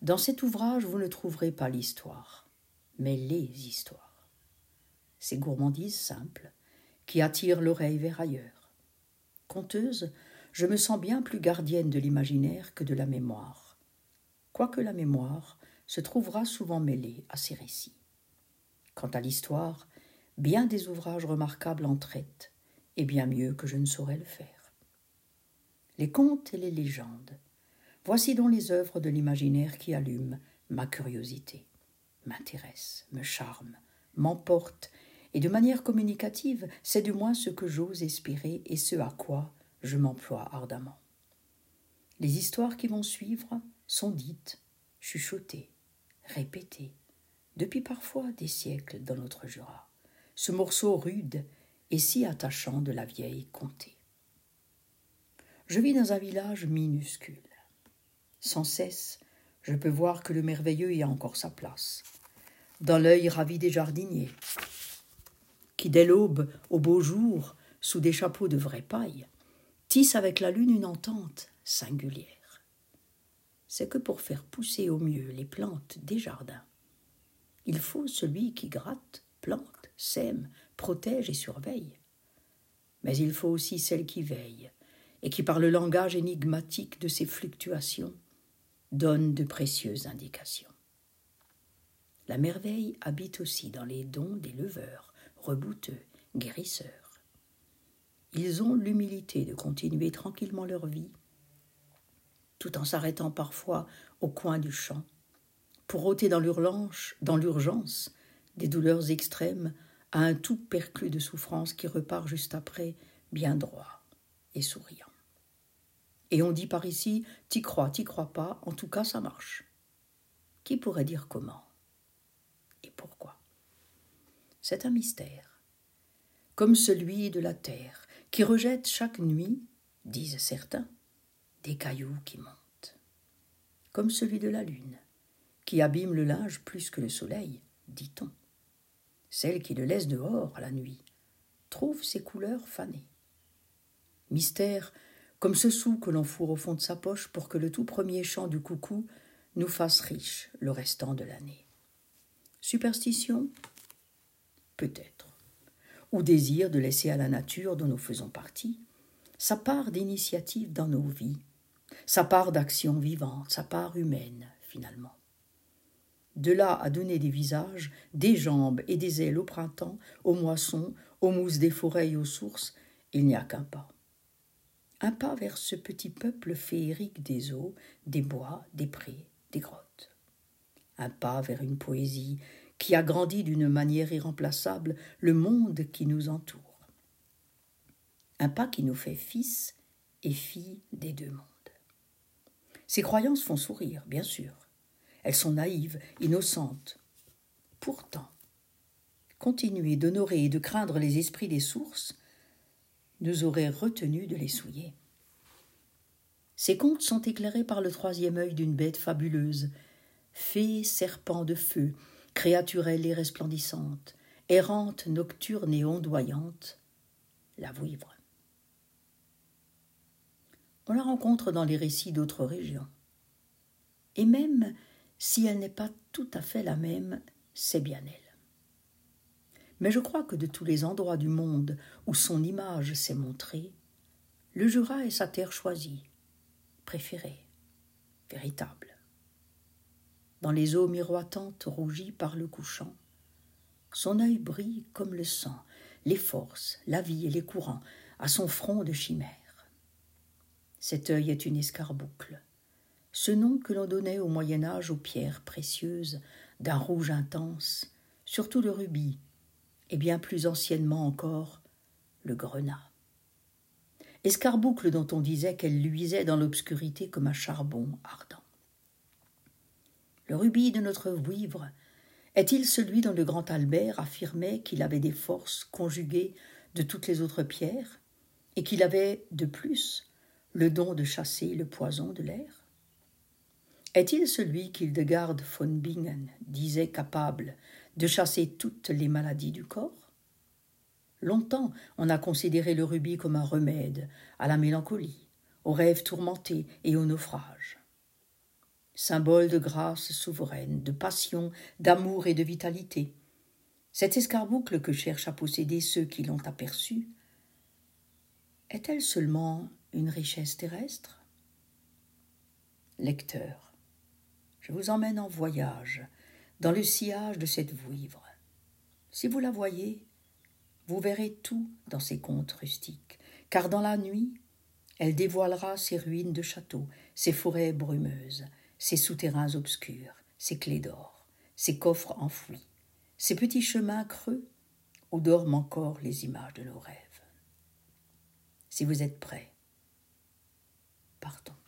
Dans cet ouvrage, vous ne trouverez pas l'histoire, mais les histoires. Ces gourmandises simples qui attirent l'oreille vers ailleurs. Conteuse, je me sens bien plus gardienne de l'imaginaire que de la mémoire, quoique la mémoire se trouvera souvent mêlée à ces récits. Quant à l'histoire, bien des ouvrages remarquables en traitent, et bien mieux que je ne saurais le faire. Les contes et les légendes, voici donc les œuvres de l'imaginaire qui allument ma curiosité, m'intéressent, me charment, m'emportent, et de manière communicative, c'est du moins ce que j'ose espérer et ce à quoi je m'emploie ardemment. Les histoires qui vont suivre sont dites, chuchotées, répétées, depuis parfois des siècles dans notre Jura, ce morceau rude et si attachant de la vieille comté. Je vis dans un village minuscule. Sans cesse, je peux voir que le merveilleux y a encore sa place, dans l'œil ravi des jardiniers, qui dès l'aube, au beau jour, sous des chapeaux de vraie paille, tissent avec la lune une entente singulière. C'est que pour faire pousser au mieux les plantes des jardins, il faut celui qui gratte, plante, sème, protège et surveille. Mais il faut aussi celle qui veille, et qui, par le langage énigmatique de ses fluctuations, donne de précieuses indications. La merveille habite aussi dans les dons des leveurs, rebouteux, guérisseurs. Ils ont l'humilité de continuer tranquillement leur vie, tout en s'arrêtant parfois au coin du champ, pour ôter dans l'urgence des douleurs extrêmes à un tout perclus de souffrance qui repart juste après, bien droit et souriant. Et on dit par ici, t'y crois pas, en tout cas ça marche. Qui pourrait dire comment et pourquoi? C'est un mystère, comme celui de la terre, qui rejette chaque nuit, disent certains, des cailloux qui montent. Comme celui de la lune, qui abîme le linge plus que le soleil, dit-on. Celle qui le laisse dehors à la nuit trouve ses couleurs fanées. Mystère comme ce sou que l'on fourre au fond de sa poche pour que le tout premier chant du coucou nous fasse riches le restant de l'année. Superstition? Peut-être. Ou désir de laisser à la nature dont nous faisons partie sa part d'initiative dans nos vies, sa part d'action vivante, sa part humaine, finalement. De là à donner des visages, des jambes et des ailes au printemps, aux moissons, aux mousses des forêts et aux sources, il n'y a qu'un pas. Un pas vers ce petit peuple féerique des eaux, des bois, des prés, des grottes. Un pas vers une poésie qui agrandit d'une manière irremplaçable le monde qui nous entoure. Un pas qui nous fait fils et filles des deux mondes. Ces croyances font sourire, bien sûr. Elles sont naïves, innocentes. Pourtant, continuer d'honorer et de craindre les esprits des sources nous aurait retenu de les souiller. Ces contes sont éclairés par le troisième œil d'une bête fabuleuse, fée serpent de feu, créaturelle et resplendissante, errante, nocturne et ondoyante, la vouivre. On la rencontre dans les récits d'autres régions. Et même si elle n'est pas tout à fait la même, c'est bien elle. Mais je crois que de tous les endroits du monde où son image s'est montrée, le Jura est sa terre choisie, préférée, véritable. Dans les eaux miroitantes rougies par le couchant, son œil brille comme le sang, les forces, la vie et les courants, à son front de chimère. Cet œil est une escarboucle, ce nom que l'on donnait au Moyen-Âge aux pierres précieuses d'un rouge intense, surtout le rubis, et bien plus anciennement encore, le grenat. Escarboucle dont on disait qu'elle luisait dans l'obscurité comme un charbon ardent. Le rubis de notre vouivre est-il celui dont le grand Albert affirmait qu'il avait des forces conjuguées de toutes les autres pierres et qu'il avait, de plus, le don de chasser le poison de l'air? Est-il celui qu'Hildegard von Bingen disait capable de chasser toutes les maladies du corps? Longtemps, on a considéré le rubis comme un remède à la mélancolie, aux rêves tourmentés et aux naufrages. symbole de grâce souveraine, de passion, d'amour et de vitalité. Cette escarboucle que cherchent à posséder ceux qui l'ont aperçue, est-elle seulement une richesse terrestre? Lecteur, je vous emmène en voyage dans le sillage de cette vouivre. Si vous la voyez, vous verrez tout dans ces contes rustiques, car dans la nuit, elle dévoilera ses ruines de châteaux, ses forêts brumeuses, ses souterrains obscurs, ses clés d'or, ses coffres enfouis, ses petits chemins creux où dorment encore les images de nos rêves. Si vous êtes prêts, partons.